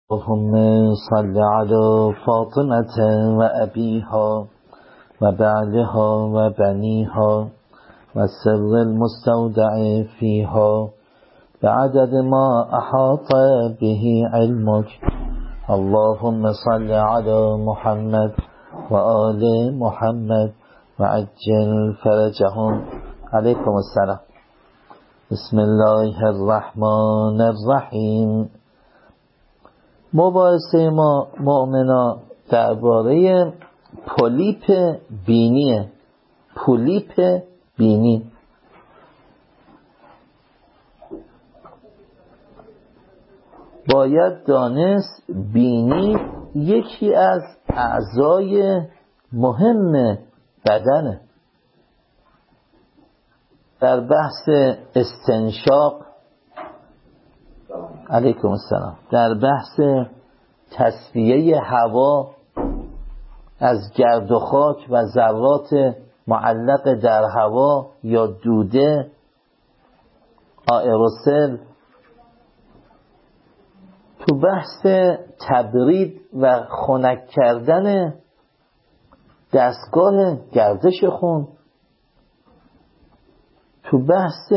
اللهم صل على فاطمة وأبيها وبعلها وبنيها والسر المستودع فيها بعدد ما أحاط به علمك. اللهم صل على محمد وآل محمد وعجل فرجهم. عليكم السلام. بسم الله الرحمن الرحیم. مباحثه ما مؤمنا درباره پولیپ بینیه. پولیپ بینی باید دانست بینی یکی از اعضای مهم بدنه. در بحث استنشاق علیکم السلام، در بحث تصفیه هوا از گرد و خاک و ذرات معلق در هوا یا دوده، آئروسل، تو بحث تبرید و خنک کردن دستگاه گردش خون، تو بحث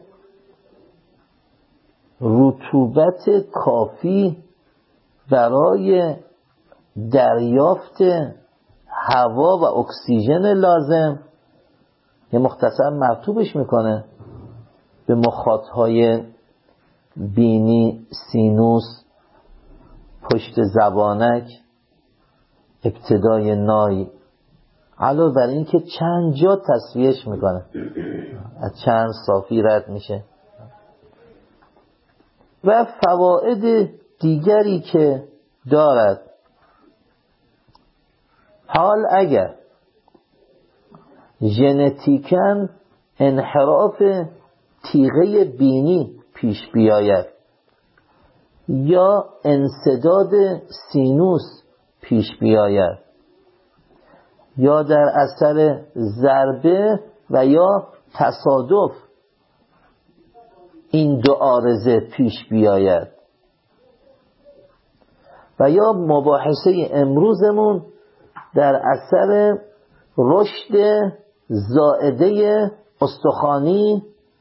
رطوبت کافی برای دریافت هوا و اکسیژن لازم، یه مختصر مرتوبش میکنه به مخاطهای بینی، سینوس، پشت زبانک، ابتدای نای، علاوه بر این که چند جا تصفیهش میکنه، از چند صافی رد میشه و فواید دیگری که دارد. حال اگر ژنتیکاً انحراف تیغه بینی پیش بیاید یا انسداد سینوس پیش بیاید یا در اثر ضربه و یا تصادف این دو عارضه پیش بیاید و یا مباحثه امروزمون در اثر رشد زائده استخوانی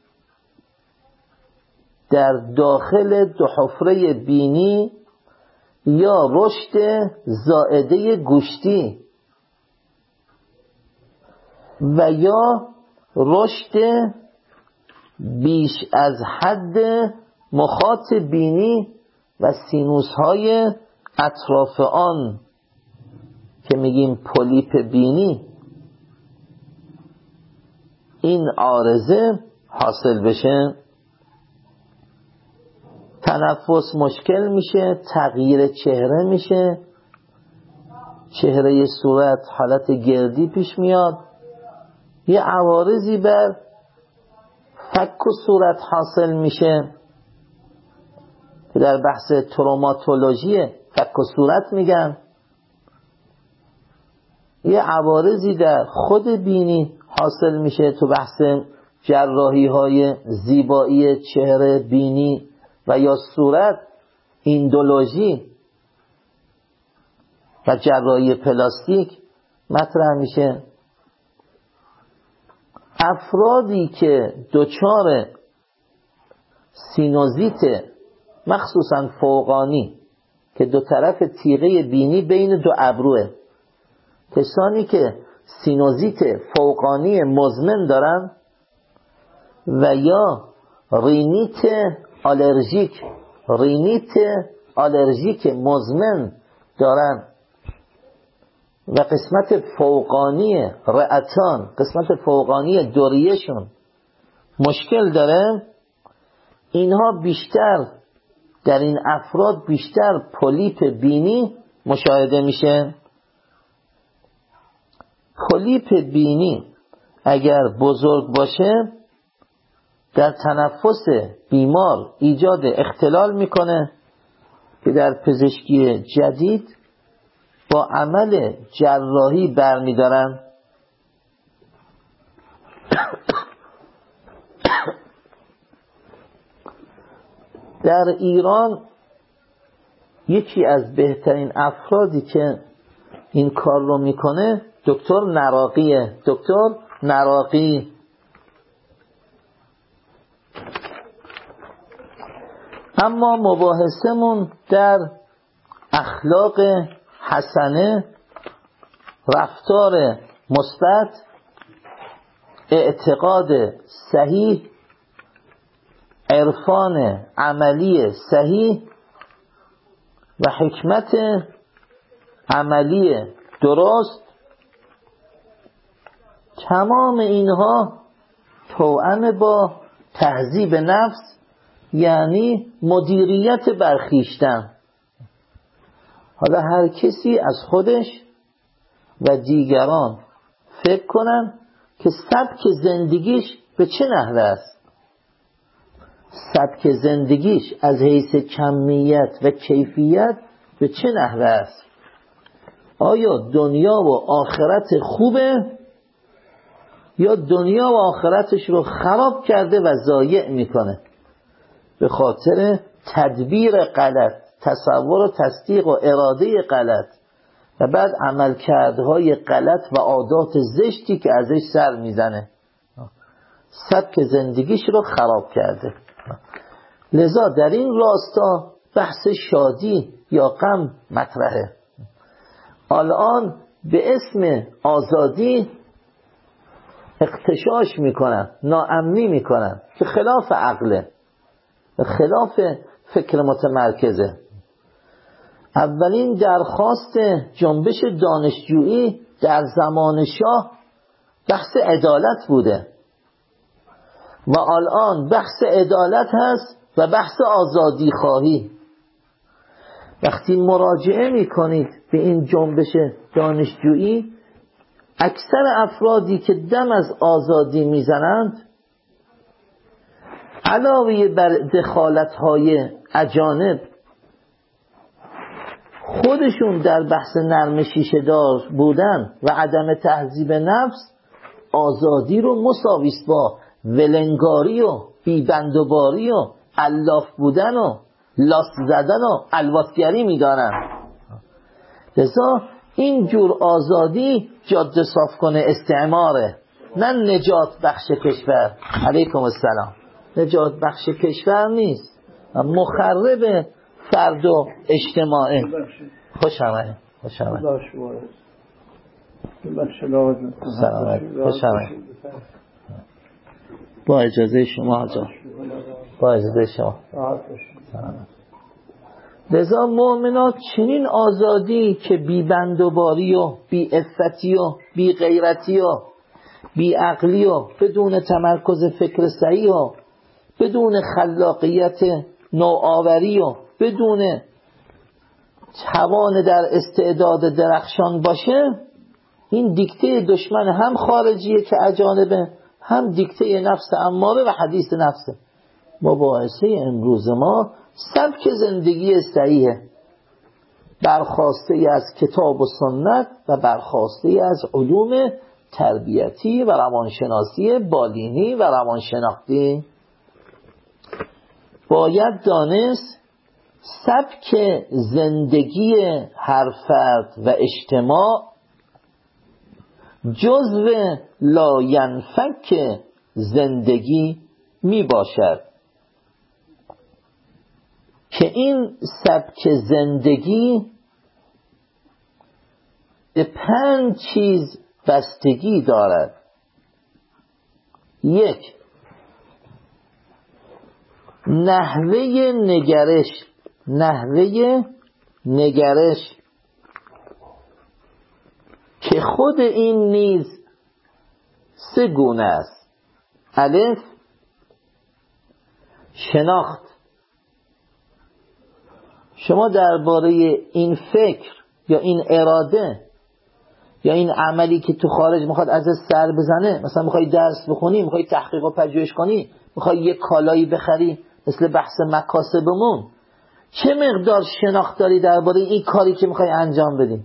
در داخل دو حفره بینی یا رشد زائده گوشتی و یا رشد بیش از حد مخاط بینی و سینوس های اطراف آن که میگیم پولیپ بینی، این عارضه حاصل بشه، تنفس مشکل میشه، تغییر چهره میشه، چهره صورت حالت گردی پیش میاد، یه عوارضی بر فک و صورت حاصل میشه که در بحث تروماتولوژی فک و صورت میگن، یه عوارضی در خود بینی حاصل میشه تو بحث جراحی های زیبایی چهره، بینی و یا صورت، ایندولوژی و جراحی پلاستیک مطرح میشه. افرادی که دچار سینوزیت مخصوصا فوقانی که دو طرف تیغه بینی بین دو ابروه، کسانی که سینوزیت فوقانی مزمن دارن و یا رینیت آلرژیک مزمن دارن و قسمت فوقانی رئتان، قسمت فوقانی دوریهشون مشکل داره، اینها بیشتر در این افراد بیشتر پولیپ بینی مشاهده میشه. پولیپ بینی اگر بزرگ باشه در تنفس بیمار ایجاد اختلال میکنه که در پزشکی جدید با عمل جراحی برمیدارن. در ایران یکی از بهترین افرادی که این کار رو میکنه دکتر نراقیه. دکتر نراقی اما مباحثمون در اخلاق حسنه، رفتار مثبت، اعتقاد صحیح، عرفان عملی صحیح و حکمت عملی درست، تمام اینها توأم با تهذیب نفس، یعنی مدیریت برخیشتن. حالا هر کسی از خودش و دیگران فکر کنن که سبک زندگیش به چه نحوه است. سبک زندگیش از حیث کمیت و کیفیت به چه نحوه است. آیا دنیا و آخرت خوبه یا دنیا و آخرتش رو خراب کرده و ضایع میکنه به خاطر تدبیر غلط، تصور و تصدیق و اراده غلط و بعد عملکردهای غلط و عادات زشتی که ازش سر میزنه، سبک زندگیش رو خراب کرده. لذا در این راستا بحث شادی یا غم مطرحه. الان به اسم آزادی اغتشاش میکنن، ناامنی میکنن که خلاف عقله، خلاف فکر متمرکزه. اولین درخواست جنبش دانشجویی در زمان شاه بحث عدالت بوده و الان بحث عدالت هست و بحث آزادی خواهی. وقتی مراجعه میکنید به این جنبش دانشجویی، اکثر افرادی که دم از آزادی میزنند علاوه بر دخالت‌های اجانب خودشون در بحث نرم شیشه دار بودن و عدم تهذیب نفس آزادی رو مساویست با ولنگاری و بیبندوباری و الاف بودن و لاس زدن و الواسگری میدانن. لذا این جور آزادی جاده صاف کنه استعماره، نه نجات بخش کشور. علیکم السلام. نجات بخش کشور نیست، مخرب فرد و اجتماعه. خوش آمدید. خوش آمدید. خوش آمدید. با اجازه شما حاجا، با اجازه شما. لذا مؤمنات چنین آزادی که بی بندوباری و بی عفتی و بی غیرتی و بی عقلی و بدون تمرکز فکر صحیح و بدون خلاقیت نوآوری و بدون توان در استعداد درخشان باشه، این دیکته دشمن هم خارجیه که اجانبه، هم دیکته نفس اماره و حدیث نفسه. مباحثه امروز ما سبک زندگی صحیحه، برخواسته از کتاب و سنت و برخواسته از علوم تربیتی و روانشناسی بالینی و روانشناختی. باید دانست سبک زندگی هر فرد و اجتماع جزو لاینفک زندگی می باشد که این سبک زندگی به 5 چیز بستگی دارد. 1. نحوه نگرش که خود این نیز 3 گونه است. الف، شناخت. شما درباره این فکر یا این اراده یا این عملی که تو خارج میخواد از سر بزنه، مثلا میخوای درس بخونی، میخوای تحقیق و پژوهش کنی، میخوای یک کالایی بخری، مثل بحث مکاسبمون، چه مقدار شناخت داری درباره این کاری که میخوای انجام بدی؟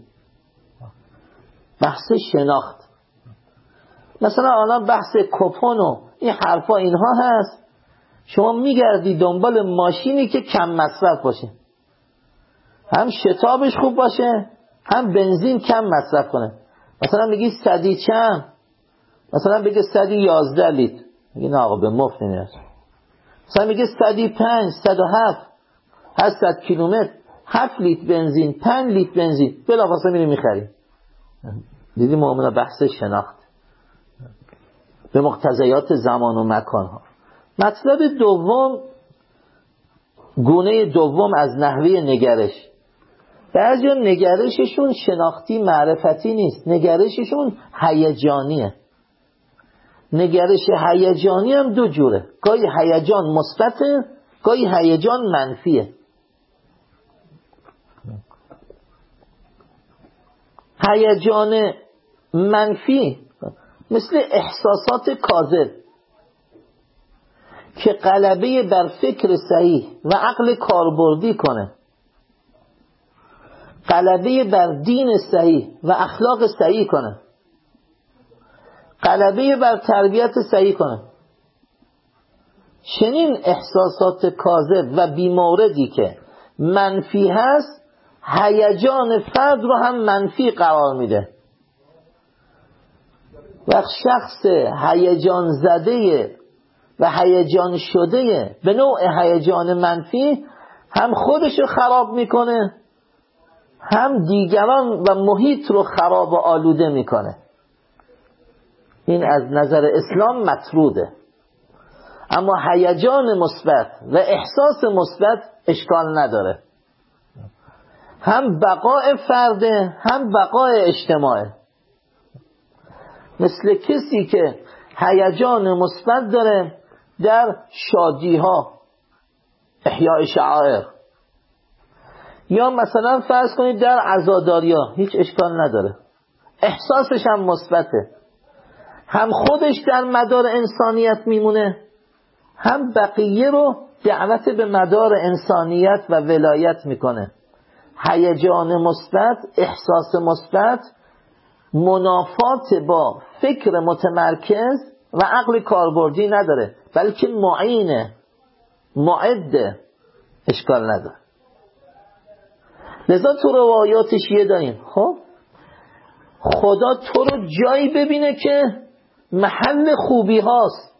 بحث شناخت. مثلا الان بحث کوپن و این حرفا اینها هست، شما میگردی دنبال ماشینی که کم مصرف باشه. هم شتابش خوب باشه، هم بنزین کم مصرف کنه. مثلا میگی صدی چند، مثلا بگه 111 لیتر، میگه نه آقا به مفت نمیرسه. مثلا میگه 105 107 هر 100 کیلومتر 7 لیتر بنزین 5 لیتر بنزین، بلافاصله میری میخری. دیدی مؤمنا بحث شناخت به مقتضیات زمان و مکان ها. مطلب دوم، گونه دوم از نحوه نگرش. بعضی نگرششون شناختی معرفتی نیست، نگرششون هیجانیه. نگرش هیجانی هم دو جوره، گاهی هیجان مثبته، گاهی هیجان منفیه. هیجان منفی مثل احساسات کاذب که غلبه بر فکر صحیح و عقل کاربردی کنه، غلبه بر دین صحیح و اخلاق صحیح کنه، غلبه بر تربیت صحیح کنه. چنین احساسات کاذب و بیموردی که منفی هست، هیجان فرد رو هم منفی قرار میده. و شخص هیجان زده و هیجان شده به نوع هیجان منفی هم خودش رو خراب میکنه، هم دیگران و محیط رو خراب و آلوده میکنه. این از نظر اسلام مطروده. اما هیجان مثبت و احساس مثبت اشکال نداره، هم بقای فرده هم بقای اجتماعه. مثل کسی که هیجان مثبت داره در شادی ها، احیاء شعائر، یا مثلا فرض کنید در عزاداری ها، هیچ اشکال نداره، احساسش هم مثبته، هم خودش در مدار انسانیت میمونه، هم بقیه رو دعوت به مدار انسانیت و ولایت میکنه. هیجان مثبت، احساس مثبت منافات با فکر متمرکز و عقل کاربردی نداره، بلکه معینه، معده، اشکال نداره. لذا تو روایات شیعه داریم خب خدا تو رو جایی ببینه که محل خوبی هاست.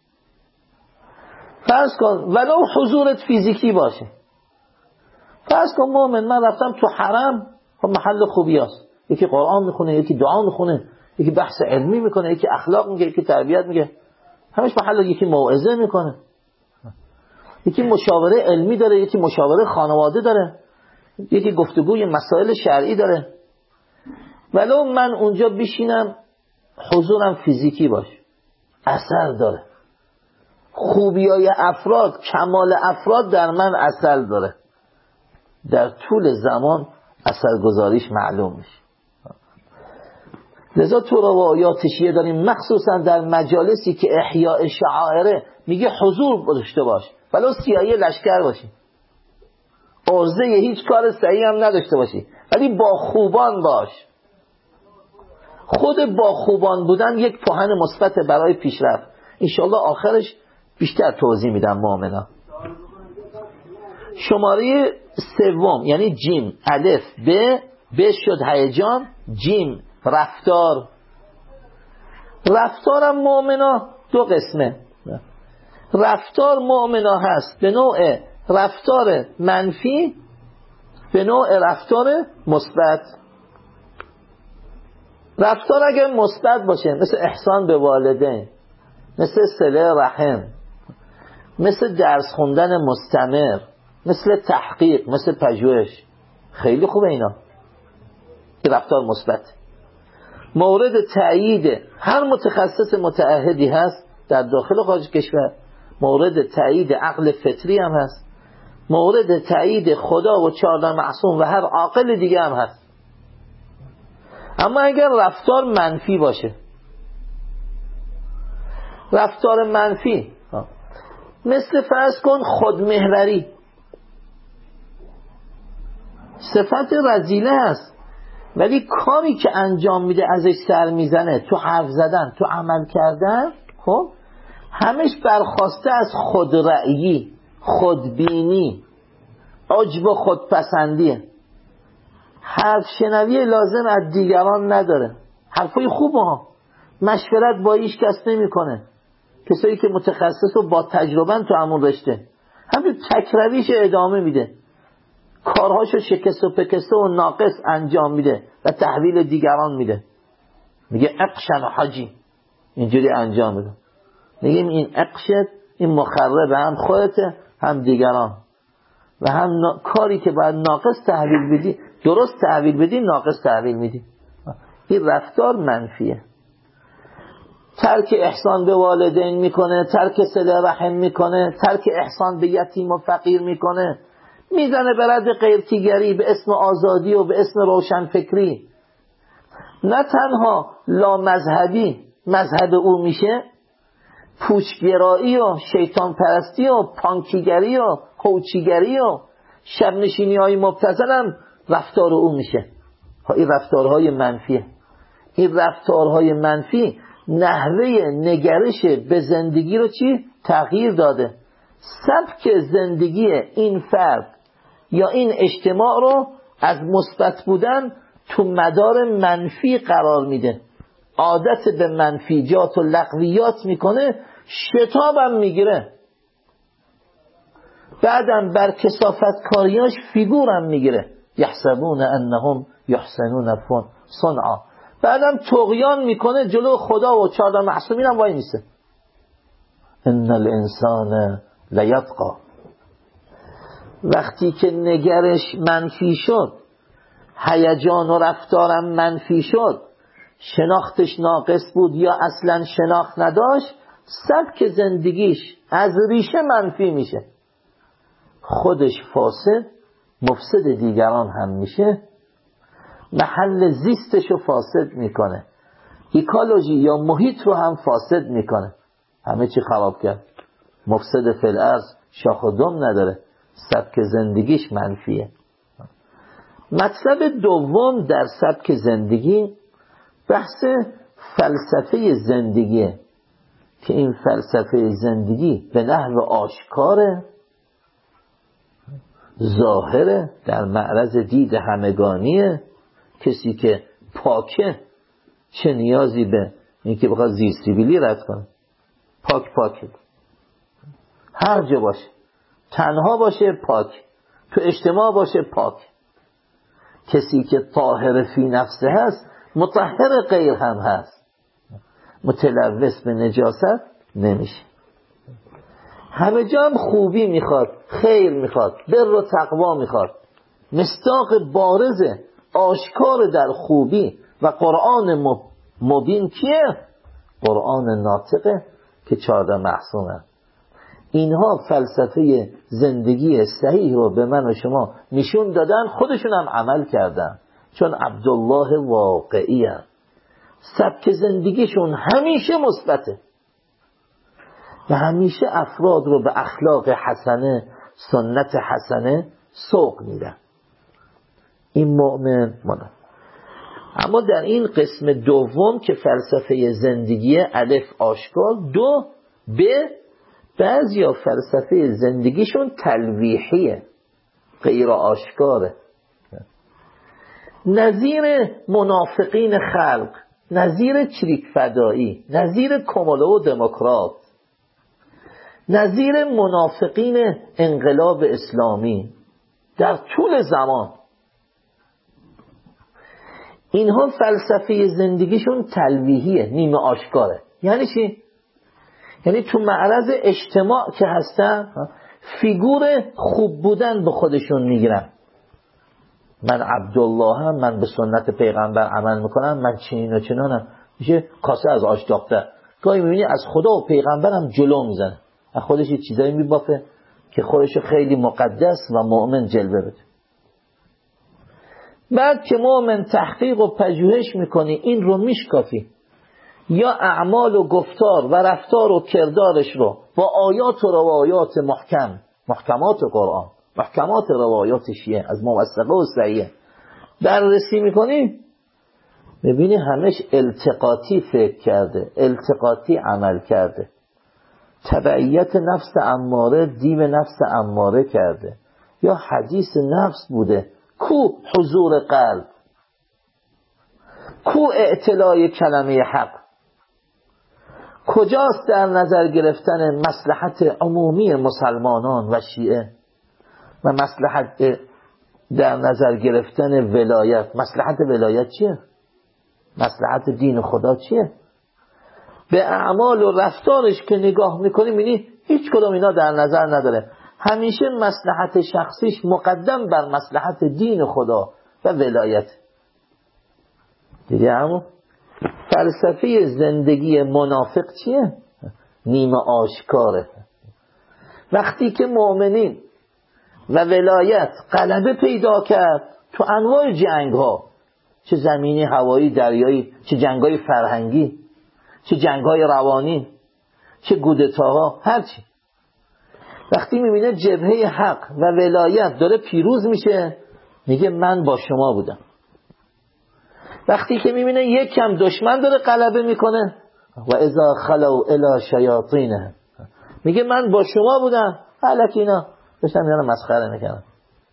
فرض کن ولو حضورت فیزیکی باشه، فرض کن مومن من رفتم تو حرم، خب محل خوبی هاست، یکی قرآن میخونه، یکی دعا میخونه، یکی بحث علمی میکنه، یکی اخلاق میگه، یکی تربیت میگه، همش محل. یکی موعظه میکنه، یکی مشاوره علمی داره، یکی مشاوره خانواده داره، یکی گفتگوی مسائل شرعی داره. ولو من اونجا بشینم حضورم فیزیکی باشه، اثر داره. خوبیای افراد، کمال افراد در من اثر داره، در طول زمان اثرگذاریش معلوم میشه. لذا تو روایات شیعه داریم مخصوصا در مجالسی که احیاء شعائره میگه حضور داشته باش، ولو سیاهی لشکر باشی، عرضه هیچ کار صحیح هم نداشته باشی، ولی با خوبان باش. خود با خوبان بودن یک پوهن مثبت برای پیشرفت. انشاءالله آخرش بیشتر توضیح میدم مؤمنا. شماره سوم یعنی جیم، الف ب شد هیجان، جیم رفتار. رفتارم مؤمنا دو قسمه. رفتار مؤمنا هست به نوع رفتار منفی، به نوع رفتار مثبت. رفتار اگر مثبت باشه مثل احسان به والدین، مثل صله رحم، مثل درس خوندن مستمر، مثل تحقیق، مثل پژوهش، خیلی خوبه اینا، رفتار مثبت. مورد تأیید هر متخصص متعهدی هست در داخل و خارج کشور، مورد تأیید عقل فطری هم هست، مورد تأیید خدا و 14 معصوم و هر عاقل دیگه هم هست. اما اگر رفتار منفی باشه، رفتار منفی مثل فرض کن خودمحوری، صفت رذیله است، ولی کاری که انجام میده ازش سر میزنه، تو حرف زدن، تو عمل کردن، خب همش برخواسته از خودرأیی، خودبینی، عجب و خودپسندیه. حرف شنوی لازم از دیگران نداره. حرفای خوب ها، مشورت با هیچ کس نمی کنه. کسایی که متخصص و با تجربه تو همون رشته، همین تکرویش ادامه میده، کارهاشو شکست و پکسته و ناقص انجام میده و تحویل دیگران میده. میگه اقشن حاجی، اینجوری انجام میده. میگیم این اقشت، این مخرب هم خودته هم دیگران، و هم کاری که باید ناقص تحویل بدی درست تحویل بدی، ناقص تحویل میدی. این رفتار منفیه. ترک احسان به والدین میکنه، ترک صله رحم میکنه، ترک احسان به یتیم و فقیر میکنه، میزنه به رد غیرتیگری به اسم آزادی و به اسم روشنفکری. نه تنها لا مذهبی مذهب او میشه، پوچگرایی و شیطان پرستی و پانکیگری و کوچیگری و شب نشینی های مبتذل هم رفتار او میشه. این رفتارهای منفیه. این رفتارهای منفی نحوه نگرش به زندگی رو تغییر داده. سبک زندگی این فرد یا این اجتماع رو از مثبت بودن تو مدار منفی قرار میده. عادت به منفیجات و لغویات میکنه، شتابم میگیره، بعدم بر کثافت کاریاش فیگورم میگیره. یحسبون انهم یحسنون صنعا. بعدم طغیان میکنه جلو خدا و 14 معصومین هم وای میسه. ان الانسان لیطغى. وقتی که نگرش منفی شد، هیجان و رفتارم منفی شد، شناختش ناقص بود یا اصلا شناخت نداشت، سبک زندگیش از ریشه منفی میشه. خودش فاسد، مفسد دیگران هم میشه، محل زیستشو فاسد میکنه، ایکولوژی یا محیط رو هم فاسد میکنه. همه چی خراب کرد. مفسد فی الارض شاخ و دم نداره، سبک زندگیش منفیه. مطلب دوم در سبک زندگی بحث فلسفه زندگیه که این فلسفه زندگی به نحو آشکاره، ظاهره، در معرض دید همگانیه. کسی که پاکه چه نیازی به این که بخواد زیر سیبیلی رد کنه؟ پاکه، هر جا باشه، تنها باشه پاک، تو اجتماع باشه پاک. کسی که طاهر فی نفسه هست، مطهر غیر هم هست، متلوث به نجاست نمیشه. همه جا هم خوبی میخواد، خیر میخواد، بر و تقوا میخواد. مصداق بارز آشکار در خوبی و قرآن مبین کیه؟ قرآن ناطقه که 14 معصومه. اینها فلسفه زندگی صحیح رو به من و شما نشون دادن، خودشون هم عمل کردن، چون عبدالله واقعی هم. سبک زندگیشون همیشه مثبته و همیشه افراد رو به اخلاق حسنه، سنت حسنه سوق میدن. این مؤمن مانا. اما در این قسم دوم که فلسفه زندگی، الف آشکار، دو به بعضی ها فلسفه زندگیشون تلویحیه، غیر آشکاره، نظیر منافقین خلق، نظیر چریک فدایی، نظیر کماله و دموکرات، نظیر منافقین انقلاب اسلامی در طول زمان. اینها فلسفه زندگیشون تلویحیه، نیمه آشکاره. یعنی چی؟ یعنی تو معرض اجتماع که هستن فیگور خوب بودن به خودشون میگیرن. من عبدالله هم، من به سنت پیغمبر عمل میکنم، من چنین و چنانم. میشه کاسه از آش داغ‌تر. گاهی میبینی از خدا و پیغمبر هم جلو میزنه، از خودش یه چیزایی میبافه که خودش خیلی مقدس و مؤمن جلوه بده. بعد که مؤمن تحقیق و پژوهش میکنی، این رو میشکافی، یا اعمال و گفتار و رفتار و کردارش رو با آیات و روایات محکمات قرآن، محکمات روایات شیعه از موثقه و صحیحه بررسی میکنی، میبینی همش التقاطی فکر کرده، التقاطی عمل کرده، تبعیت نفس اماره، دیو نفس اماره کرده، یا حدیث نفس بوده کو حضور قلب، کو اعتلای کلمه حق؟ کجاست در نظر گرفتن مصلحت عمومی مسلمانان و شیعه و مصلحت در نظر گرفتن ولایت؟ مصلحت ولایت چیه؟ مصلحت دین خدا چیه؟ به اعمال و رفتارش که نگاه میکنی میبینی هیچ کدوم اینا در نظر نداره. همیشه مصلحت شخصیش مقدم بر مصلحت دین خدا و ولایت. دیگه همون فلسفه زندگی منافق چیه؟ نیمه آشکاره. وقتی که مؤمنین و ولایت غلبه پیدا کرد تو انواع جنگ ها، چه زمینی، هوایی، دریایی، چه جنگ های فرهنگی، چه جنگ های روانی، چه کودتاها، هرچی، وقتی میبینه جبهه حق و ولایت داره پیروز میشه میگه من با شما بودم. وقتی که میبینه یک کم دشمن داره غلبه میکنه و اذا خلو الی شیاطینه میگه من با شما بودم. الکی اینا داشتن اینا مسخره میکنن.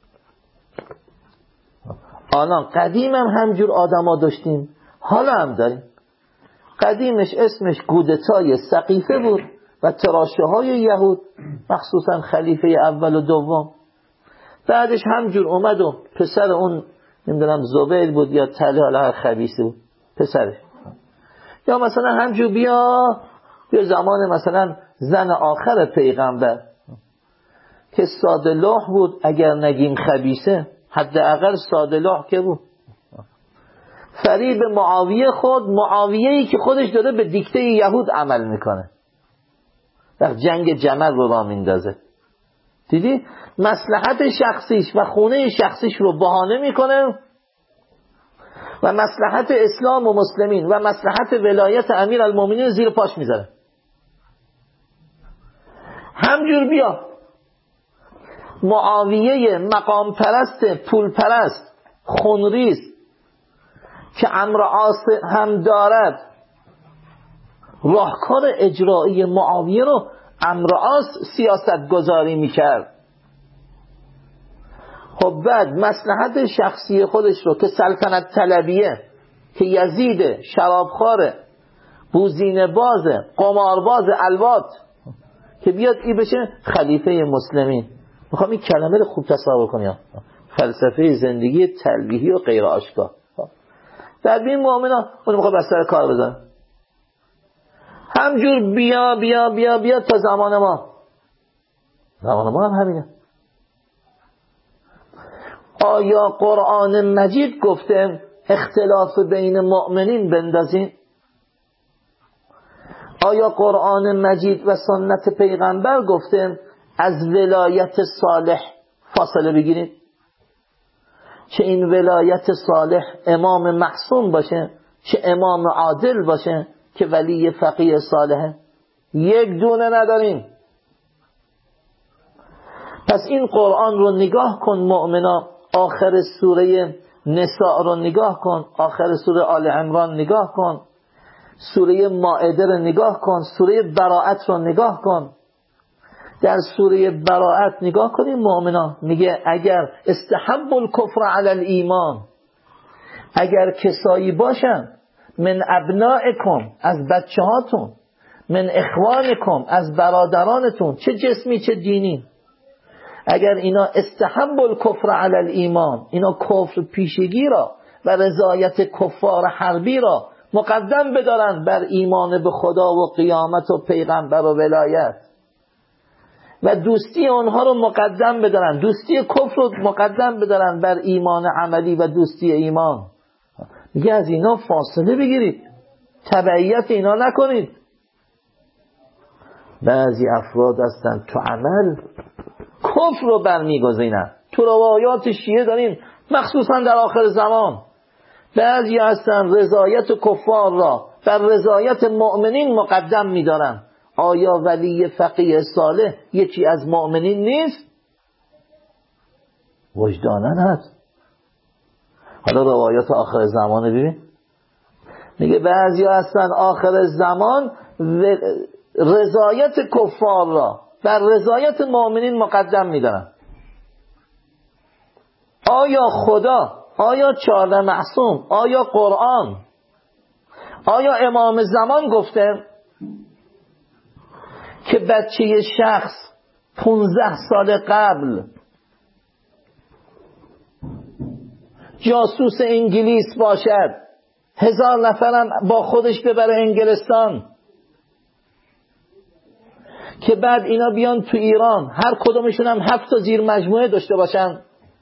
آنان قدیم هم همجور آدم ها داشتیم، حالا هم داریم. قدیمش اسمش کودتای سقیفه بود و تراشه های یهود، مخصوصا خلیفه اول و دوم. بعدش همجور اومد و پسر اون نمیدونم زبیر بود یا تله حالا خبیثی بود پسرش، یا مثلا همجور بیا زمان مثلا زن آخر پیغمبر که ساده لوح بود، اگر نگیم خبیثه حداقل ساده لوح که بود. فریب معاویه، معاویه‌ای که خودش داره به دیکته یهود عمل میکنه، در جنگ جمل رو راه میندازه. دیدی مصلحت شخصیش و خونه شخصیش رو بهانه میکنه و مصلحت اسلام و مسلمین و مصلحت ولایت امیر المومنین زیر پاش میذاره. همجور بیا معاویه مقام پرست، پول پرست، خونریز که عمرو عاص هم دارد، راهکار اجرایی معاویه رو عمرو عاص سیاست گذاری میکرد. خب بعد مصلحت شخصی خودش رو که سلطنت طلبیه، که یزید شرابخواره، بوزینه بازه، قمارباز، الوات، که بیاد ای بشه خلیفه مسلمین. میخوام این کلمه رو خوب تصور کنیم. فلسفه زندگی تلویحی و غیر آشکار. در بین مؤمنا اون میخواد بستر کار بزن. همجور بیا بیا بیا بیا تا زمان ما هم همینه. آیا قرآن مجید گفته اختلاف بین مؤمنین بندازین؟ آیا قرآن مجید و سنت پیغمبر گفته از ولایت صالح فاصله بگیرید؟ چه این ولایت صالح امام معصوم باشه، چه امام عادل باشه که ولی فقیه صالحه. یک دونه نداریم. پس این قرآن رو نگاه کن مؤمنا، آخر سوره نساء رو نگاه کن، آخر سوره آل عمران نگاه کن، سوره مائده رو نگاه کن، سوره براءت رو نگاه کن. در سوره براءت نگاه کنیم مؤمنا، میگه اگر استحب الکفر علی الایمان، اگر کسایی باشن من ابنائکم، از بچه هاتون، من اخوانکم، از برادرانتون، چه جسمی چه دینی، اگر اینا استحب الکفر علی الایمان، اینا کفر پیشگی را و رضایت کفار حربی را مقدم بدارن بر ایمان به خدا و قیامت و پیغمبر و ولایت، و دوستی اونها رو مقدم بدارن، دوستی کفر رو مقدم بدارن بر ایمان عملی و دوستی ایمان، میگه از اینا فاصله بگیرید، تبعیت اینا نکنید. بعضی افراد هستن تو عمل کفر رو برمیگزینن. تو روایات شیعه داریم مخصوصا در آخر زمان. بعضی هستن رضایت کفار را بر رضایت مؤمنین مقدم می‌دارن. آیا ولی فقیه صالح یکی از مؤمنین نیست؟ وجدانن هست. حالا روایات آخر زمان ببین، میگه بعضی هستن آخر زمان رضایت کفار را بر رضایت مؤمنین مقدم می‌دارن. آیا خدا، آیا 14 معصوم، آیا قرآن، آیا امام زمان گفته که بچه شخص 15 سال قبل جاسوس انگلیس باشد، 1000 نفرم با خودش ببره انگلستان، که بعد اینا بیان تو ایران هر کدومشون هم 7 تا زیر مجموعه داشته باشن؟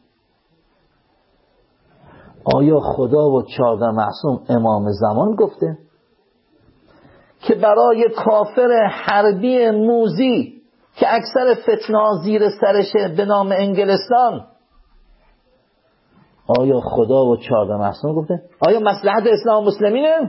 آیا خدا و 14 معصوم امام زمان گفته که برای کافر حربی موذی که اکثر فتنه‌ها زیر سرشه به نام انگلستان، آیا خدا و 14 معصوم گفته؟ آیا مصلحت اسلام و مسلمینه؟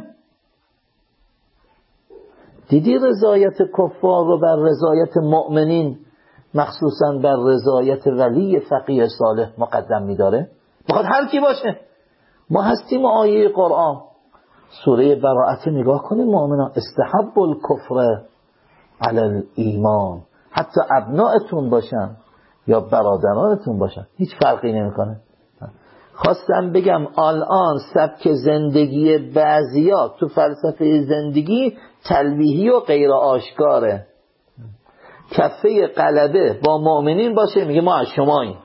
دیدی رضایت کفار رو بر رضایت مؤمنین، مخصوصا بر رضایت ولی فقیه صالح مقدم می‌داره؟ بخواد هر کی باشه. ما هستیم آیه قرآن سوره براءت نگاه کنیم، مؤمنان استحب الکفر علی الایمان، حتی ابنائتون باشن یا برادرانتون باشن هیچ فرقی نمیکنه. خواستم بگم الان سبک زندگی بعضیا تو فلسفه زندگی تلویحی و غیر آشکاره. کفه غلبه با مؤمنین باشه میگه ما از شماییم.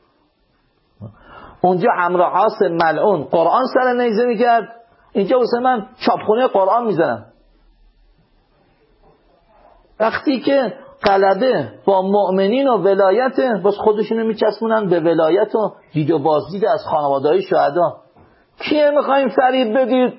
اونجا عمرو عاص ملعون قرآن سر نیزه میکرد، اینجا واسه من چاپخونه قرآن میزنم. وقتی که غلبه با مؤمنین و ولایت، باز خودشونو میچسبونن به ولایت و دید و بازدید از خانواده‌های شهدا. کیه میخوایم فریب بدید؟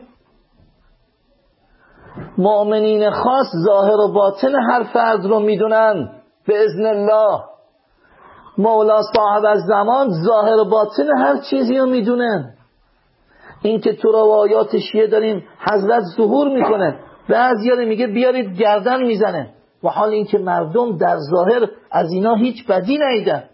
مؤمنین خاص ظاهر و باطن هر فرد رو میدونن به اذن الله. مولا صاحب الزمان ظاهر و باطن هر چیزی رو میدونن. این که تو روایات شیعه داریم حضرت ظهور میکنه، بعضیا میگه بیارید گردن میزنه، و حال این که مردم در ظاهر از اینا هیچ بدی ندیدن.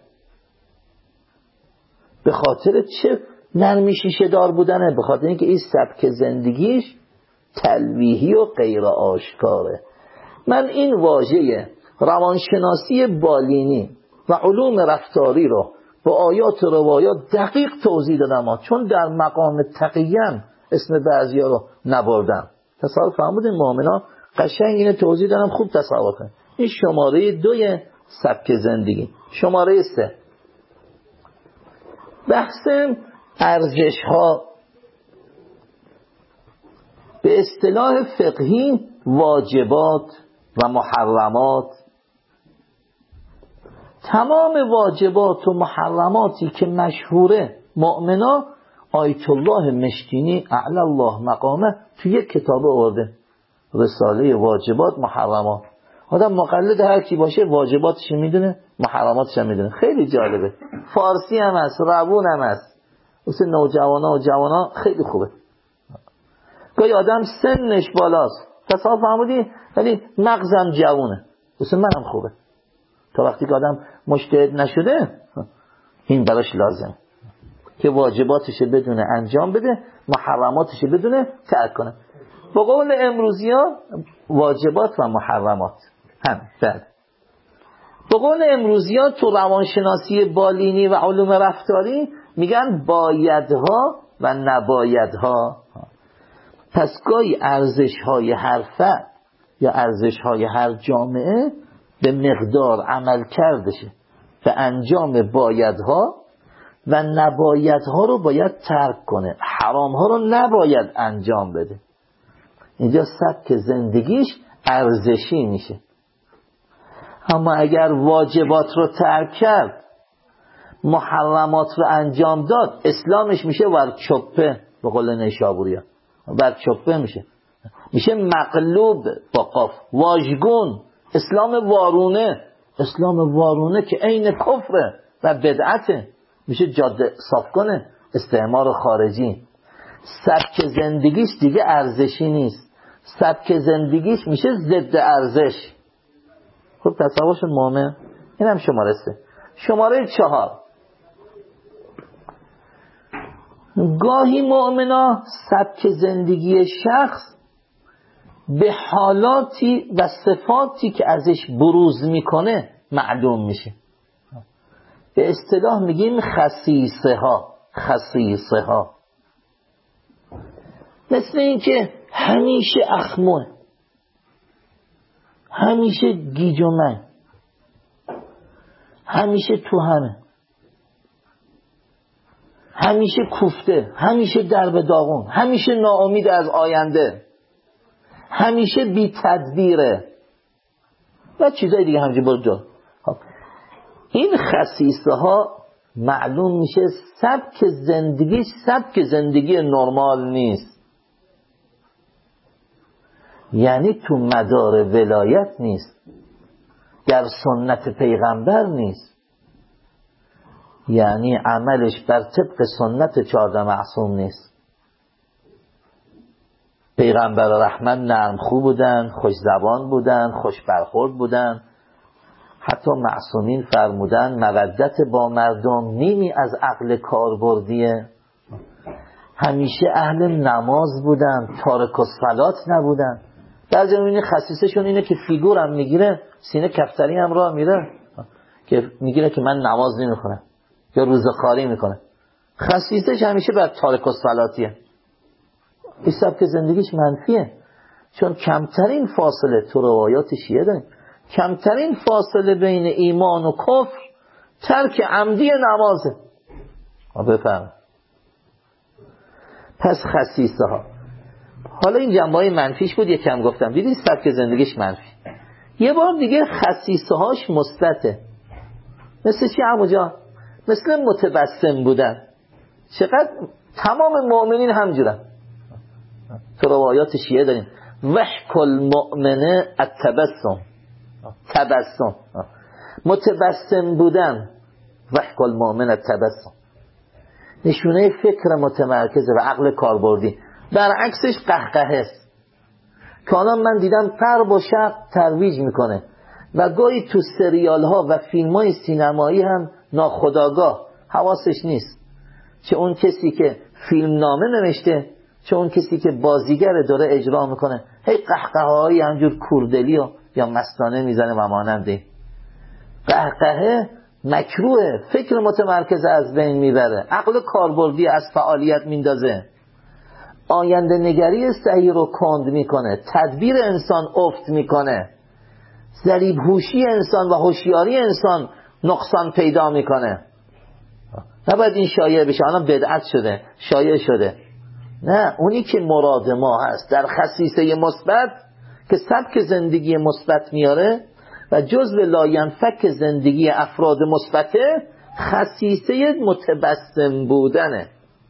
به خاطر چه نرمی شیشه دار بودنه؟ به خاطر اینکه این سبک زندگیش تلویحی و غیر آشکاره. من این واژه روانشناسی بالینی و علوم رفتاری رو با آیات و روایات دقیق توضیح دادم، چون در مقام تقییم اسم بعضیا رو نبردم. تصور فرمودین مؤمنا قشنگ اینو توضیح دادم، خوب تصور کنید. این شماره 2 سبک زندگی. شماره 3 بحث ارزش ها، به اصطلاح فقهی واجبات و محرمات. تمام واجبات و محرماتی که مشهوره مؤمنا، آیت الله مشکینی اعلی الله مقامه تو یک کتاب آورده، رساله واجبات محرمات. آدم مقلد هر کی باشه واجباتش میدونه، محرماتش هم میدونه. خیلی جالبه. فارسی هم هست، روون هم هست، واسه نوجوانا و جوانا خیلی خوبه. گاهی آدم سنش بالاست، تصور فرمودی، ولی مغزم جوونه، واسه منم خوبه. تا وقتی که آدم مجتهد نشده این براش لازم که واجباتش بدونه انجام بده، محرماتش بدونه ترک کنه. با قول امروزی ها واجبات و محرمات هم بعد. با قول امروزی ها تو روانشناسی بالینی و علوم رفتاری میگن بایدها و نبایدها. پس گاهی ارزش های هر فرد یا ارزش های هر جامعه به مقدار عمل کردشه به انجام بایدها و نبایدها رو باید ترک کنه، حرامها رو نباید انجام بده. اینجا سبک زندگیش ارزشی میشه. اما اگر واجبات رو ترک کرد، محرمات رو انجام داد، اسلامش میشه ورچپه، به قول نیشابوریا ورچپه میشه مقلوب با قاف، واژگون، اسلام وارونه. اسلام وارونه که عین کفره و بدعته، میشه جاده صاف کنه، استعمار خارجی. سبک زندگیش دیگه ارزشی نیست، سبک زندگیش میشه ضد ارزش. خب تصور شد مؤمن. این هم شماره 3. شماره 4 گاهی مؤمنا سبک زندگی شخص به حالاتی و صفاتی که ازش بروز میکنه معلوم میشه. به اصطلاح میگیم خصیصه ها. مثل این که همیشه اخمه، همیشه گیج و من، همیشه تو همه، همیشه کوفته، همیشه در به داغون، همیشه ناامید از آینده، همیشه بی تدبیره و چیزای دیگه همینجور برو جا. این خصیصه ها معلوم میشه سبک زندگی نرمال نیست، یعنی تو مدار ولایت نیست، در سنت پیغمبر نیست، یعنی عملش بر طبق سنت 14 معصوم نیست. پیغمبر رحمت نرم خو بودن، خوش زبان بودن، خوش برخورد بودن، حتی معصومین فرمودن مودت با مردم نیمی از عقل کاربردیه. همیشه اهل نماز بودن، تارک الصلات نبودن. در جمعین خصیصشون اینه که فیگور هم میگیره، سینه کفتری هم راه میره که میگیره که من نماز نمیخونم یا روزخواری میکنه. خصیصش همیشه بر تارک الصلاتیه. این سبک زندگیش منفیه، چون کمترین فاصله تو روایات شیعه داریم، کمترین فاصله بین ایمان و کفر ترک عمدی نمازه. بفهم. پس خصیصه ها. حالا این جنبه‌های منفیش بود، یکم گفتم دیدین سبک زندگیش منفی. یه بار دیگه خصیصه هاش مثبته. مثل چی عمو جان؟ مثل متبسم بودن. چقدر تمام مؤمنین همجورن. تو روایات شیعه داریم وحک المؤمنه التبسم، تبسم، متبسم بودن، وحک المؤمنه التبسم، نشونه فکر متمرکز و عقل کاربردی. برعکسش قهقهه است که الان من دیدم غرب و شرق ترویج میکنه و گاهی تو سریال ها و فیلم های سینمایی هم ناخودآگاه حواسش نیست، چه اون کسی که فیلم نامه نوشته چه اون کسی که بازیگر داره اجرا میکنه، هی قهقه‌هایی همجور کوردلی یا مستانه میزنه و ماننده. قهقهه مکروه، فکر متمرکز از بین میبره، عقل کاربردی از فعالیت میندازه، آینده نگری صحیح رو کند میکنه، تدبیر انسان افت میکنه، ضریب هوشی انسان و هوشیاری انسان نقصان پیدا میکنه. نباید این شایع بشه الان بدعت شده، شایع شده. نه، اونی که مراد ما هست در خصیصه مثبت که سبک زندگی مثبت میاره و جزء لاینفک زندگی افراد مثبته، خصیصه متبسم بودنه.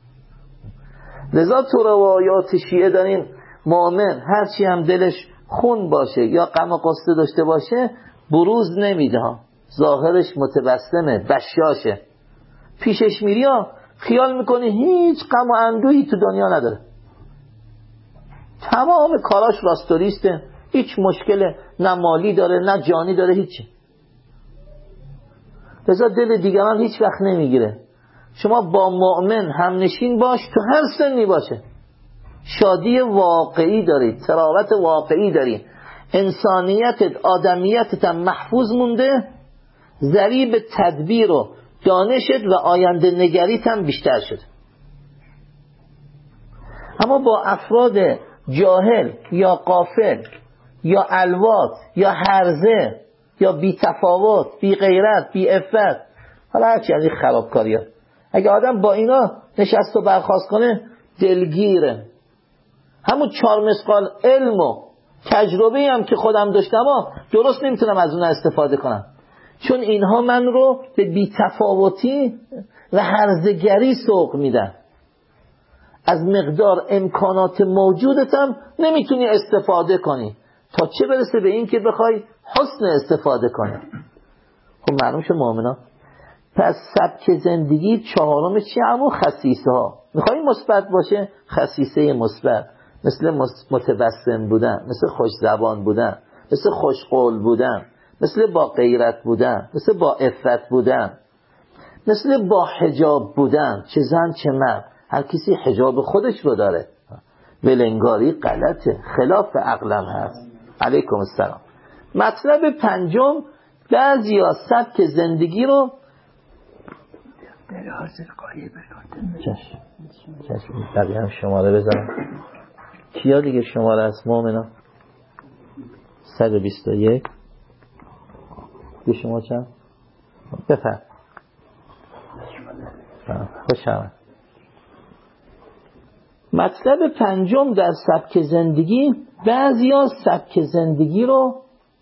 لذا تو روایات شیعه داریم مؤمن هرچی هم دلش خون باشه یا غم و غصه داشته باشه بروز نمیده، ظاهرش متبسمه، بشاشه. پیشش میری خیال میکنی هیچ غم و اندوهی تو دنیا نداره، تمام کاراش راستوریسته، هیچ مشکل نه مالی داره نه جانی داره، هیچی. لذا دل دیگران هیچ وقت نمیگیره. شما با مؤمن همنشین باش، تو هر سنی باشه شادی واقعی داری، تراوت واقعی داری، انسانیتت، آدمیتت هم محفوظ مونده، ضریب تدبیر و دانشت و آینده نگریت هم بیشتر شد. اما با افراد جاهل یا غافل یا الوات یا هرزه یا بی تفاوت، بی غیرت، بی عفت، حالا هرچی از این خرابکاری ها، اگه آدم با اینا نشست و برخاست کنه دلگیره. همون 4 مثقال علم و تجربه هم که خودم داشتم درست نمیتونم از اون استفاده کنم، چون اینها من رو به بی‌تفاوتی و هرزگری سوق میدن. از مقدار امکانات موجودتم نمیتونی استفاده کنی، تا چه برسه به این که بخوای حسن استفاده کنی. خب معلوم شد مؤمنا. پس سبک زندگی چهارمش چی؟ همون خصیصه ها. میخوایی مثبت باشه، خصیصه مثبت، مثل متبسم بودن، مثل خوش زبان بودن، مثل خوش قول بودن، مثل با غیرت بودن، مثل با عفت بودن، مثل با حجاب بودن، چه زن چه مرد. هر کسی حجاب خودش رو داره، ولنگاری غلطه، خلاف عقلم هست. علیکم السلام. مطلب پنجم، بعضیا سبک زندگی رو در حاضر قایب بکنم. چشم بقیه هم شماره بزنم. کیا دیگه شماره است مؤمنا؟ 121. به شما چند؟ بفرم. خوشم. مطلب پنجم در سبک زندگی، بعضیا سبک زندگی رو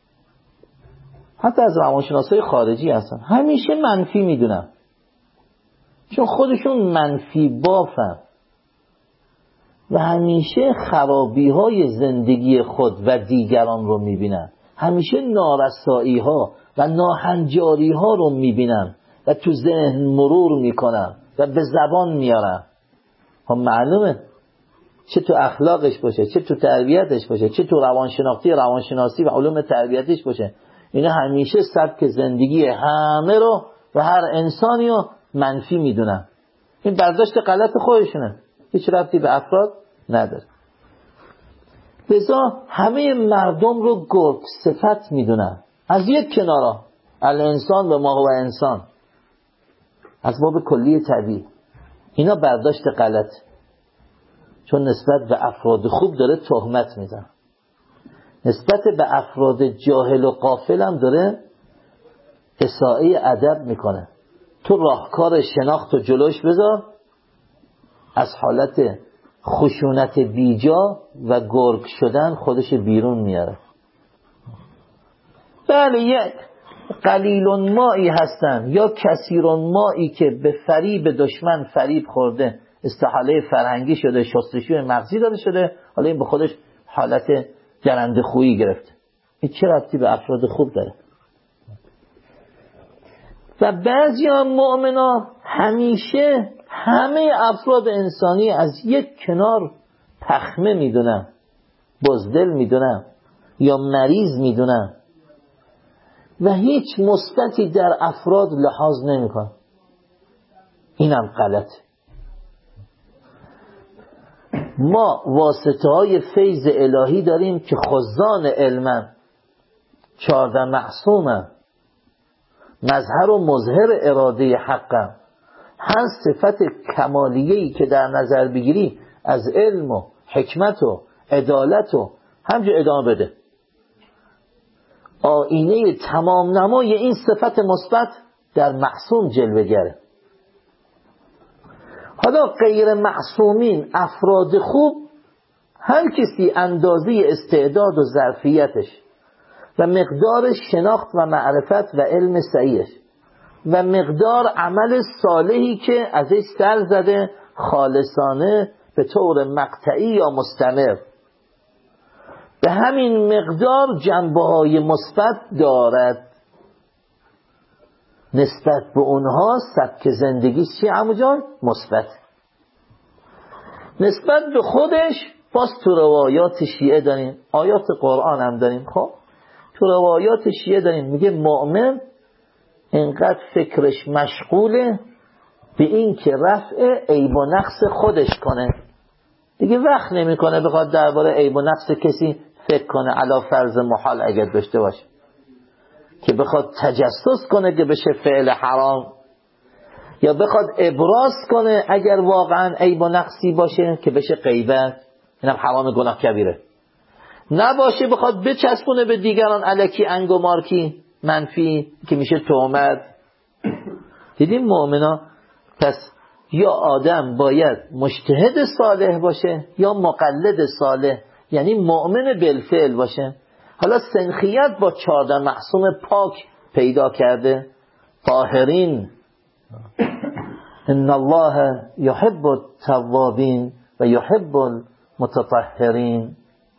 حتی از روانشناسای خارجی هستن همیشه منفی میدونن، چون خودشون منفی بافن و همیشه خرابی های زندگی خود و دیگران رو میبینن، همیشه نارسایی ها و ناهنجاری ها رو میبینن و تو ذهن مرور میکنن و به زبان میارن. خب معلومه چه تو اخلاقش باشه، چه تو تربیتش باشه، چه تو روانشناسی و علوم تربیتش باشه، اینا همیشه سبک زندگی همه رو و هر انسانی رو منفی میدونن. این برداشت غلط خودشونه، هیچ ربطی به افراد نداره. لذا همه مردم رو گرگ صفت میدونن از یک کنارا، الانسان و ما هو انسان، از باب کلی طبیعی. اینا برداشت غلط، چون نسبت به افراد خوب داره تهمت میزن، نسبت به افراد جاهل و غافل هم داره اساءه ادب میکنه. تو راهکار شناخت و جلوش بذار، از حالت خشونت بیجا و گرگ شدن خودش بیرون میاره. بله یک قلیل مایی هستن یا کثیر مایی که به فریب دشمن فریب خورده، استحاله فرهنگی شده، شستشوی مغزی داده شده، حالا این به خودش حالت جرنده خویی گرفته. این چه ربطی به افراد خوب داره؟ و بعضی هم مؤمنا همیشه همه افراد انسانی از یک کنار پخمه میدونن، بزدل میدونن یا مریض میدونن و هیچ مثبتی در افراد لحاظ نمیکنن. اینم غلط. ما واسطه های فیض الهی داریم که خزان علمن، 14 معصومن، مظهر و مظهر اراده حقم. هر صفت کمالیه‌ای که در نظر بگیری از علم و حکمت و عدالت و همجور ادامه بده. آینه تمام نمای این صفت مثبت در معصوم جلوه گره. حالا غیر معصومین، افراد خوب، هر کسی اندازه استعداد و ظرفیتش و مقدار شناخت و معرفت و علم صحیحش و مقدار عمل صالحی که ازش سر زده خالصانه به طور مقطعی یا مستمر، به همین مقدار جنبه‌های مثبت دارد. نسبت به اونها سبک زندگیش چی عمو جان؟ مثبت. نسبت به خودش باز تو روایات شیعه داریم، آیات قرآن هم داریم. خب تو روایات شیعه داریم میگه مؤمن اینقدر فکرش مشغوله به این که رفع عیب و نقص خودش کنه، دیگه وقت نمیکنه بخواد درباره عیب و نقص کسی فکر کنه، علا فرض محال اگر داشته باشه، که بخواد تجسس کنه که بشه فعل حرام، یا بخواد ابراز کنه اگر واقعا عیب و نقصی باشه که بشه غیبت، اینم حرام گناه کبیره. نباشه بخواد بچسبونه به دیگران الکی انگ و مارکی منفی که میشه تهمت. دیدیم مؤمنا پس یا آدم باید مجتهد صالح باشه یا مقلد صالح، یعنی مؤمن بالفعل باشه. حالا سنخیت با 14 معصوم پاک پیدا کرده، طاهرین. ان الله یحب التوابین و یحب المتطهرین.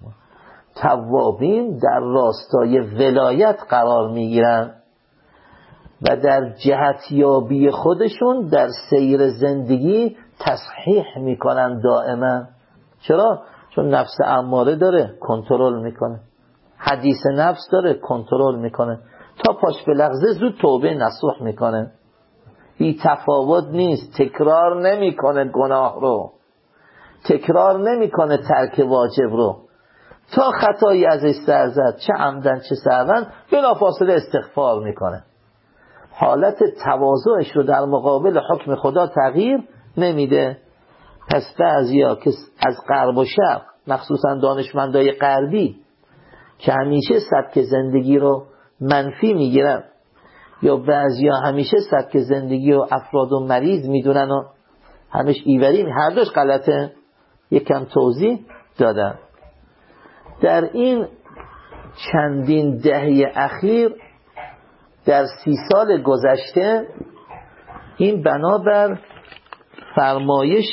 توابین در راستای ولایت قرار میگیرن و در جهتیابی خودشون در سیر زندگی تصحیح میکنن دائما. چرا؟ چون نفس اماره داره کنترل میکنه، حدیث نفس داره کنترل میکنه، تا پاش به لغزه زود توبه نصوح میکنه، بی تفاوت نیست، تکرار نمیکنه گناه رو، تکرار نمیکنه ترک واجب رو، تا خطایی ازش سر زد چه عمدن چه سهون بلافاصله استغفار میکنه. حالت تواضعش رو در مقابل حکم خدا تغییر نمیده. پس بعضیا که از غرب و شرق، مخصوصا دانشمندای غربی که همیشه سبک زندگی رو منفی میگیرن، یا بعضیا همیشه سبک زندگی رو افراد و مریض میدونن و همش ایوری، هر دوش غلطه، یکم توضیح دادم. در این چندین دهه اخیر، در 30 سال گذشته، این بنابر فرمایش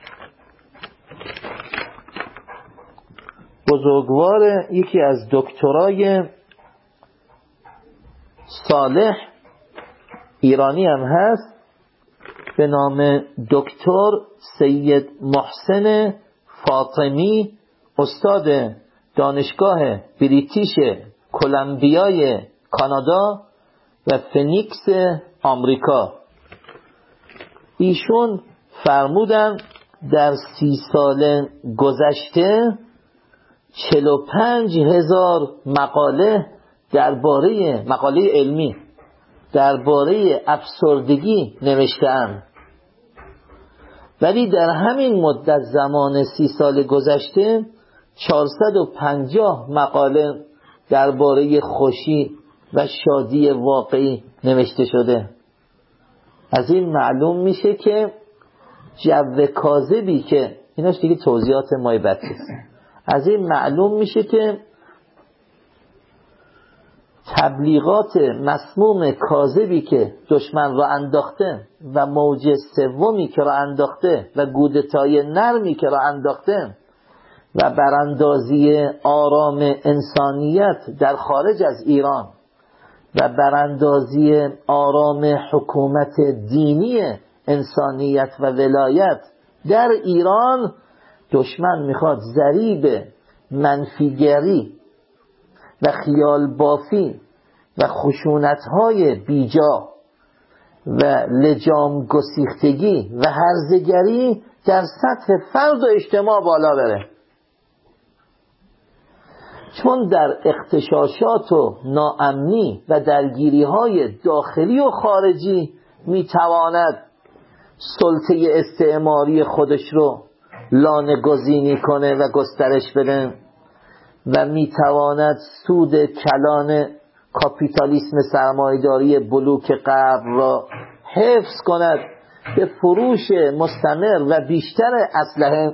بزرگوار یکی از دکترای صالح ایرانی هم هست به نام دکتر سید محسن فاطمی، استاد دانشگاه بریتیش کلمبیای کانادا و فنیکس آمریکا. ایشون فرمودن در 30 سال گذشته 45,000 مقاله درباره، مقاله علمی درباره افسردگی نوشته‌اند، ولی در همین مدت زمان 30 سال گذشته 450 مقاله درباره خوشی و شادی واقعی نوشته شده. از این معلوم میشه که جو کاذبی که ایناش دیگه توضیحات مای بطیست، از این معلوم میشه که تبلیغات مسموم کاذبی که دشمن را انداخته و موج سومی که را انداخته و گودتای نرمی که را انداخته و براندازی آرام انسانیت در خارج از ایران و براندازی آرام حکومت دینی انسانیت و ولایت در ایران، دشمن میخواد ضریب منفیگری و خیال بافی و خشونت‌های بیجا و لجام گسیختگی و هرزگری در سطح فرد و اجتماع بالا بره. چون در اغتشاشات و ناامنی و درگیری‌های داخلی و خارجی میتواند سلطه استعماری خودش رو لانه گزینی کنه و گسترش بده و میتواند سود کلان کاپیتالیسم سرمایه‌داری بلوک غرب را حفظ کند به فروش مستمر و بیشتر اسلحه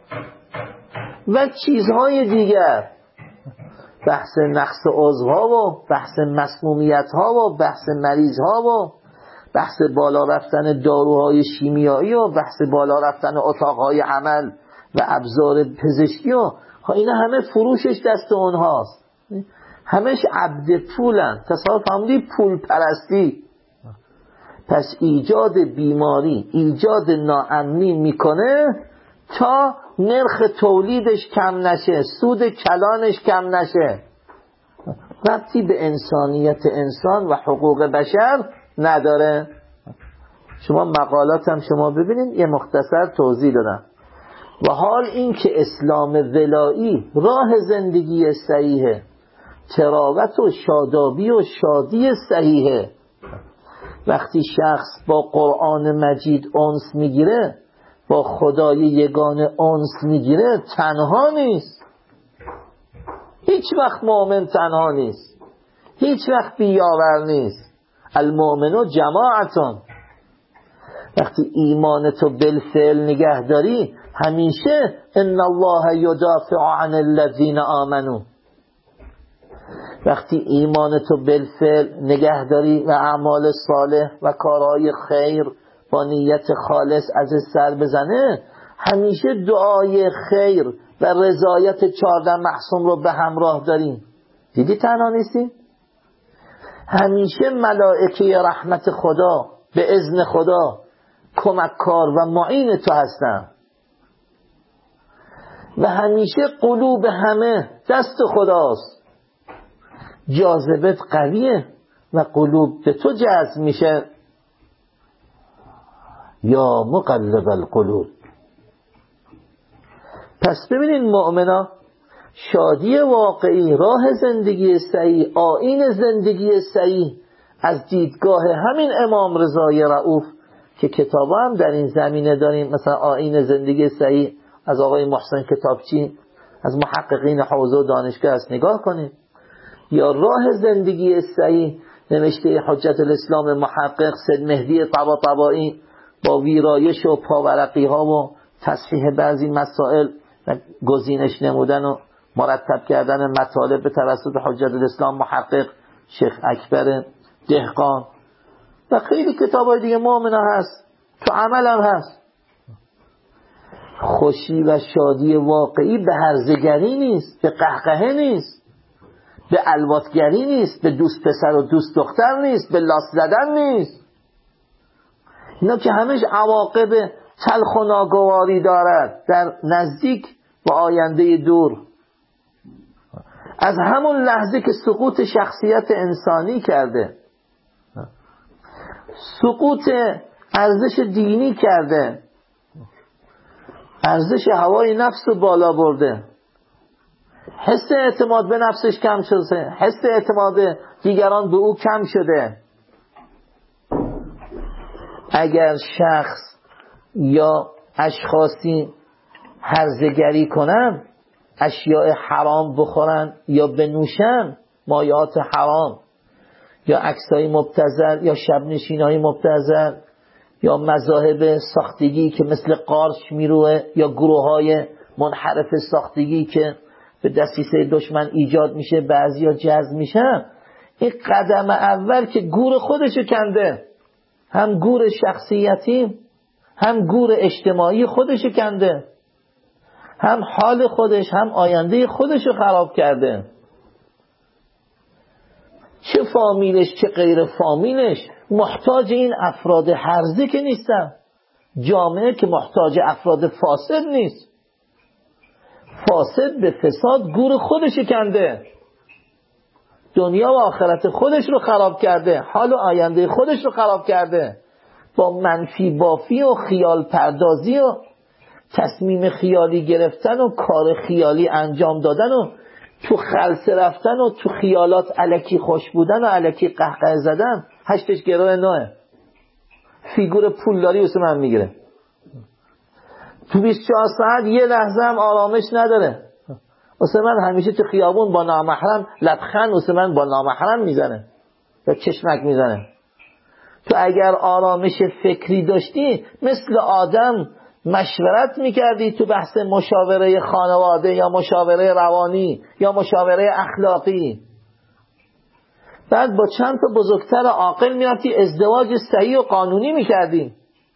و چیزهای دیگر، بحث نقص عضوها و بحث مسمومیت‌ها و بحث مریض‌ها و بحث بالا رفتن داروهای شیمیایی و بحث بالا رفتن اتاقهای عمل و ابزار پزشکی و اینا همه فروشش دست اونهاست، همش عبد پولن. تصور فرمودی پول پرستی. پس ایجاد بیماری، ایجاد ناامنی میکنه تا نرخ تولیدش کم نشه، سود کلانش کم نشه، ربطی به انسانیت انسان و حقوق بشر نداره. شما مقالات هم شما ببینید، یه مختصر توضیح دادم. و حال این که اسلام ولایی راه زندگی صحیحه، تراوت و شادابی و شادی صحیحه. وقتی شخص با قرآن مجید انس میگیره، با خدای یگانه انس میگیره، تنها نیست. هیچ وقت مؤمن تنها نیست، هیچ وقت بیاور نیست. المؤمنون جماعتون. وقتی ایمانتو بالفعل نگه داری، همیشه ان الله یدافع عن الذین آمنوا. وقتی ایمانتو بالفعل نگه داری و اعمال صالح و کارهای خیر با نیت خالص از سر بزنه، همیشه دعای خیر و رضایت 14 معصوم رو به همراه داری. دیدی تنها نیستی؟ همیشه ملائکه رحمت خدا به اذن خدا کمککار و معین تو هستن و همیشه قلوب همه دست خداست. جاذبت قویه و قلوب به تو جذب میشه. یا مقلب القلوب. پس ببینید مؤمنا، شادی واقعی، راه زندگی صحیح، آیین زندگی صحیح از دیدگاه همین امام رضای رؤوف که کتابا هم در این زمینه داریم، مثلا آیین زندگی صحیح از آقای محسن کتابچی از محققین حوزه و دانشگاه است، نگاه کنید. یا راه زندگی صحیح نوشته حجت الاسلام محقق سید مهدی طباطبایی با ویرایش و پاورقی ها و تصحیح بعضی مسائل و گزینش نمودن و مرتب کردن مطالب به توسط حجت الاسلام محقق شیخ اکبر دهقان و خیلی کتابای دیگه مؤمنه هست، تو عمل هم هست. خوشی و شادی واقعی به هرزگری نیست، به قهقهه نیست، به الواتگری نیست، به دوست پسر و دوست دختر نیست، به لاس زدن نیست. اینا که همش عواقب تلخ و ناگواری دارد در نزدیک و آینده دور. از همون لحظه که سقوط شخصیت انسانی کرده، سقوط ارزش دینی کرده، ارزش هوای نفس رو بالا برده، حس اعتماد به نفسش کم شده، حس اعتماد دیگران به او کم شده. اگر شخص یا اشخاصی هرزگری کنن، اشیاء حرام بخورن یا بنوشن، مایعات حرام یا عکسای مبتذل یا شبنشینای مبتذل یا مذاهب ساختگی که مثل قارچ میروه یا گروه‌های منحرف ساختگی که به دسیسه دشمن ایجاد میشه، بعضیا جذب میشن، این قدم اول که گور خودشو کنده، هم گور شخصیتی هم گور اجتماعی خودشو کنده، هم حال خودش هم آینده خودشو خراب کرده. چه فامیلش چه غیر فامیلش محتاج این افراد هرزه که نیستن. جامعه که محتاج افراد فاسد نیست. فاسد به فساد گور خودش کنده، دنیا و آخرت خودش رو خراب کرده، حال و آینده خودش رو خراب کرده، با منفی بافی و خیال پردازی و تصمیم خیالی گرفتن و کار خیالی انجام دادن و تو خلسه رفتن و تو خیالات الکی خوش بودن و الکی قهقه زدن. هشتش گروه نوه فیگور پولداری واسه من میگیره، تو 24 ساعت یه لحظه هم آرامش نداره. واسه من همیشه تو خیابون با نامحرم لبخند واسه من با نامحرم میزنه یا چشمک میزنه. تو اگر آرامش فکری داشتی مثل آدم مشورت میکردی تو بحث مشاوره خانواده یا مشاوره روانی یا مشاوره اخلاقی، بعد با چند تا بزرگتر عاقل میرفتی ازدواج صحیح و قانونی میکردی.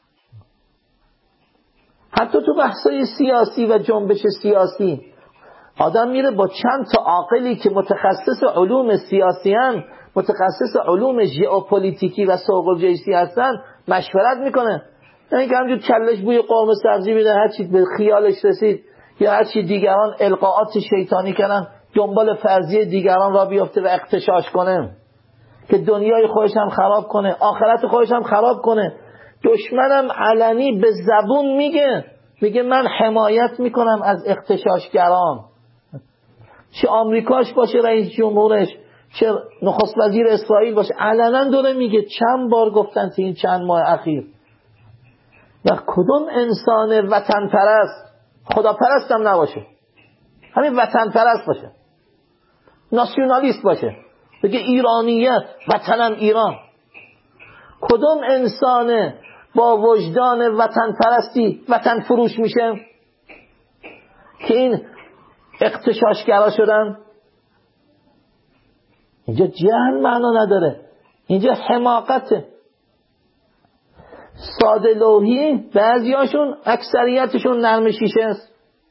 حتی تو بحثای سیاسی و جنبش سیاسی آدم میره با چند تا عاقلی که متخصص علوم سیاسی هستن، متخصص علوم ژئوپلیتیکی و سوق الجیشی هستن، مشورت میکنه. یعنی که همجور کلش بوی قرمه سبزی میده، هر چی به خیالش رسید یا هر چی دیگران القاءات شیطانی کردن دنبال فرضیه دیگران را بیفته و اغتشاش کنه که دنیای خودش هم خراب کنه، آخرت خودش هم خراب کنه. دشمنم علنی به زبون میگه من حمایت میکنم از اغتشاشگران، چه آمریکاش باشه رئیس جمهورش، چه نخست وزیر اسرائیل باشه، علنا داره میگه. چند بار گفتن تو این چند ماه اخیر. و کدوم انسان وطن پرست، خدا پرست هم نباشه، همین وطن پرست باشه، ناسیونالیست باشه، بگه ایرانیت، وطنم ایران، کدوم انسان با وجدان وطن پرستی وطن فروش میشه که این اغتشاشگرا شدن؟ اینجا جهل معنا نداره، اینجا حماقته. ساده لوحی بعضیاشون اکثریتشون نرم شیشه است.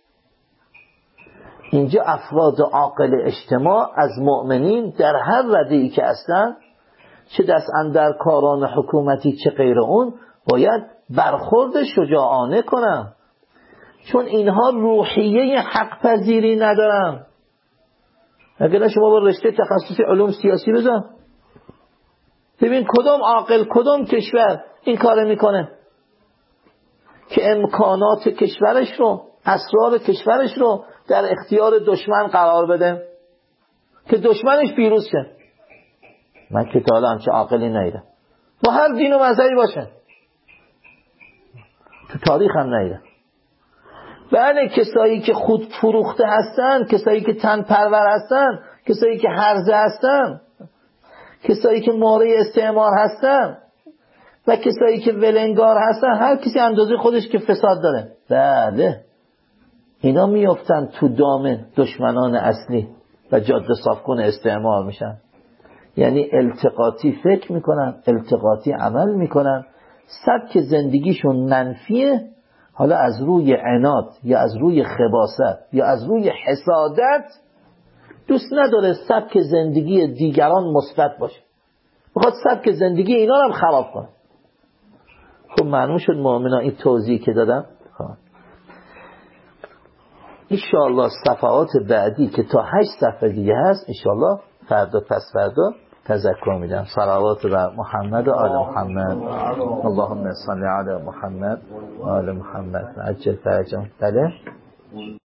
اینجا افراد عاقل اجتماع از مؤمنین در هر رده‌ای که هستن، چه دست اندر کاران حکومتی چه غیر اون، باید برخورد شجاعانه کنن، چون اینها روحیه حق پذیری ندارن. اگر شما با رشته تخصصی علوم سیاسی بزن ببین کدوم عاقل کدوم کشور این کار میکنه که امکانات کشورش رو، اسرار کشورش رو در اختیار دشمن قرار بده که دشمنش پیروز شه. من که تا حالا همچه عاقلی ندیدم، تو هر دین و مذهبی باشه، تو تاریخ هم ندیدم. بله کسایی که خود فروخته هستن، کسایی که تن پرور هستن، کسایی که هرزه هستن، کسایی که مورد استعمار هستن و کسایی که ولنگار هستن، هر کسی اندازه خودش که فساد داره. بله اینا میافتن تو دام دشمنان اصلی و جاده صاف کن استعمار میشن. یعنی التقاطی فکر میکنن، التقاطی عمل میکنن، سبک زندگیشون منفیه. حالا از روی عناد یا از روی خباثت یا از روی حسادت دوست نداره سبک زندگی دیگران مثبت باشه، میخواد سبک زندگی اینا رو هم خراب کنه. خب معلوم شد مؤمنان این توضیحی که دادم. انشاءالله صفحات بعدی که تا 8 صفحه دیگه هست انشاءالله فردا پس فردا تذکر میدم. صلوات بر محمد و آل محمد. اللهم صل علی محمد و آل محمد. عجل فرجم. بله